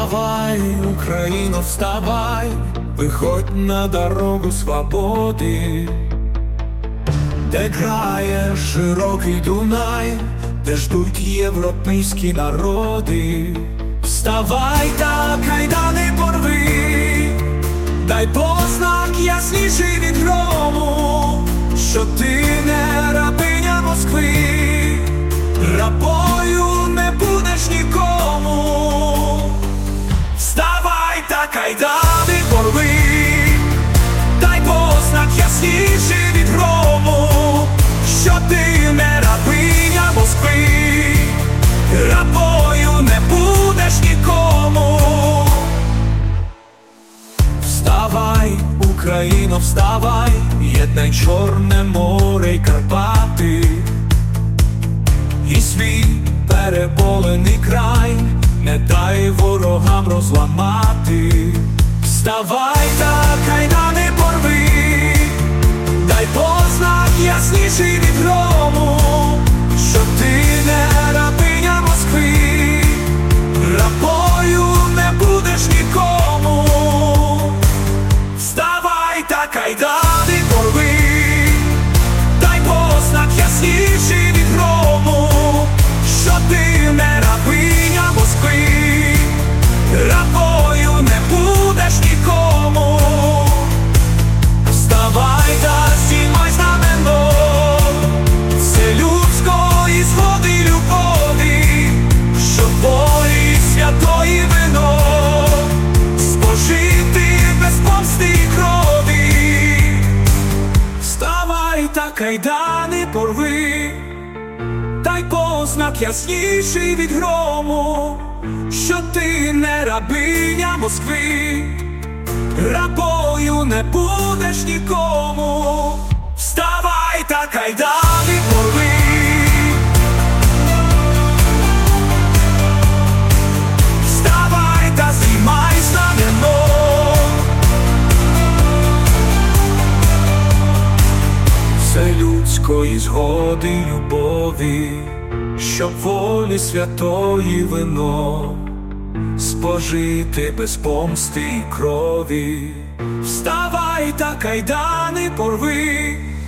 Вставай, Україно, вставай, виходь на дорогу свободи, де грає широкий Дунай, де ждуть європейські народи. Вставай та кайдани порви, дай познак ясніший від грому, що ти не рабиня Москви, рабою не будеш нікому. Вставай та кайдани порви, дай познак ясніший від грому, що ти не рабиня Москви, рабою не будеш нікому. Вставай, Україно, вставай, єднай Чорне море й Карпати, і свій переболений край не дай ворогам розламати. Вставай та кайдани порви, дай познак ясніший від грому, що ти не рабиня Москви, рабою не будеш нікому. Вставай та кайдани порви, дай познак ясніший від грому, що ти не рабиня Москви, рабою не будеш нікому. Вставай та здіймай знамено вселюдської згоди й любові, щоб волі святої вино спожити без помсти й крові. Вставай та кайдани порви, дай познак ясніший від грому, що ти не рабиня Москви, рабою не будеш нікому. Вставай та кайдани порви, вставай та здіймай знамено вселюдської згоди й любові, щоб волі святої вино спожити без помсти й крові. Вставай та кайдани порви,